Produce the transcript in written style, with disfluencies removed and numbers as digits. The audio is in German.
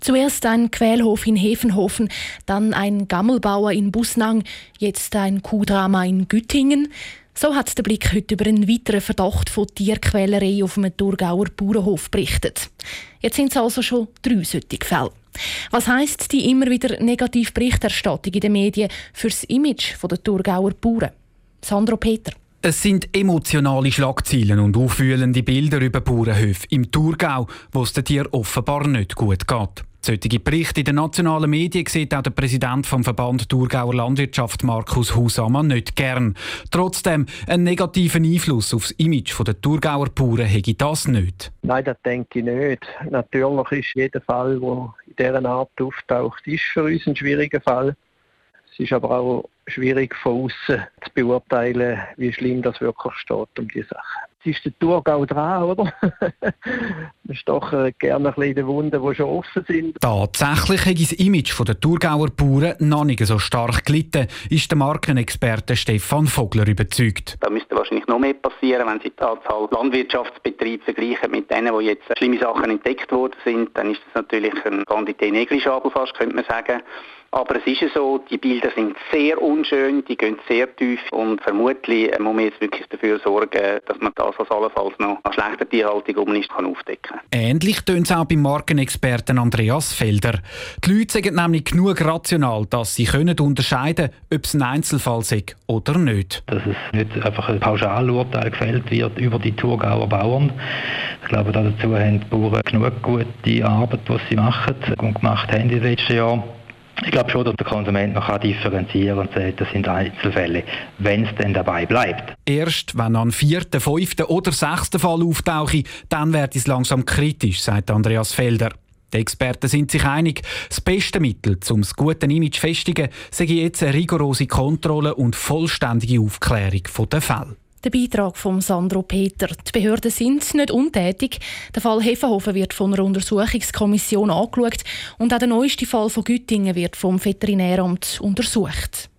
Zuerst ein Quälhof in Hefenhofen, dann ein Gammelbauer in Bussnang, jetzt ein Kuhdrama in Güttingen. So hat der Blick heute über einen weiteren Verdacht von Tierquälerei auf einem Thurgauer Bauernhof berichtet. Jetzt sind es also schon 3 solche Fälle. Was heisst die immer wieder negative Berichterstattung in den Medien für das Image der Thurgauer Bauern? Sandro Peter. Es sind emotionale Schlagzeilen und aufwühlende Bilder über Bauernhöfe im Thurgau, wo es den Tieren offenbar nicht gut geht. Solche Berichte in den nationalen Medien sieht auch der Präsident vom Verband Thurgauer Landwirtschaft Markus Husama nicht gern. Trotzdem, einen negativen Einfluss auf das Image der Thurgauer Bauern hätte das nicht. Nein, das denke ich nicht. Natürlich ist jeder Fall, der in dieser Art auftaucht, ist für uns ein schwieriger Fall. Es ist aber auch schwierig von außen zu beurteilen, wie schlimm das wirklich steht um die Sache. Es ist der Thurgau dran, oder? Man stochert gerne ein bisschen in die Wunden, die schon offen sind. Tatsächlich hat das Image der Thurgauer Bauern noch nicht so stark gelitten, ist der Markenexperte Stefan Vogler überzeugt. Da müsste wahrscheinlich noch mehr passieren, wenn Sie die Anzahl Landwirtschaftsbetriebe vergleichen mit denen, wo jetzt schlimme Sachen entdeckt worden sind. Dann ist das natürlich ein Quantité negligible fast, könnte man sagen. Aber es ist ja so, die Bilder sind sehr unschön, die gehen sehr tief und vermutlich muss man jetzt wirklich dafür sorgen, dass man das, was allenfalls noch an schlechter Tierhaltung um ist, kann aufdecken. Ähnlich tönt es auch beim Markenexperten Andreas Felder. Die Leute sagen nämlich genug rational, dass sie unterscheiden können, ob es ein Einzelfall sei oder nicht. Dass es nicht einfach ein Pauschalurteil gefällt wird über die Thurgauer Bauern. Ich glaube, dazu haben die Bauern genug gute Arbeit, die sie machen und gemacht haben in den letzten Jahren. Ich glaube schon, dass der Konsument noch differenzieren kann und sagt, das sind Einzelfälle, wenn es denn dabei bleibt. Erst wenn an 4., 5. oder 6. Fall auftauche, dann wird es langsam kritisch, sagt Andreas Felder. Die Experten sind sich einig, das beste Mittel, um das gute Image zu festigen, sei jetzt eine rigorose Kontrolle und vollständige Aufklärung der Fälle. Der Beitrag von Sandro Peter. Die Behörden sind nicht untätig. Der Fall Hefenhofen wird von einer Untersuchungskommission angeschaut und auch der neueste Fall von Güttingen wird vom Veterinäramt untersucht.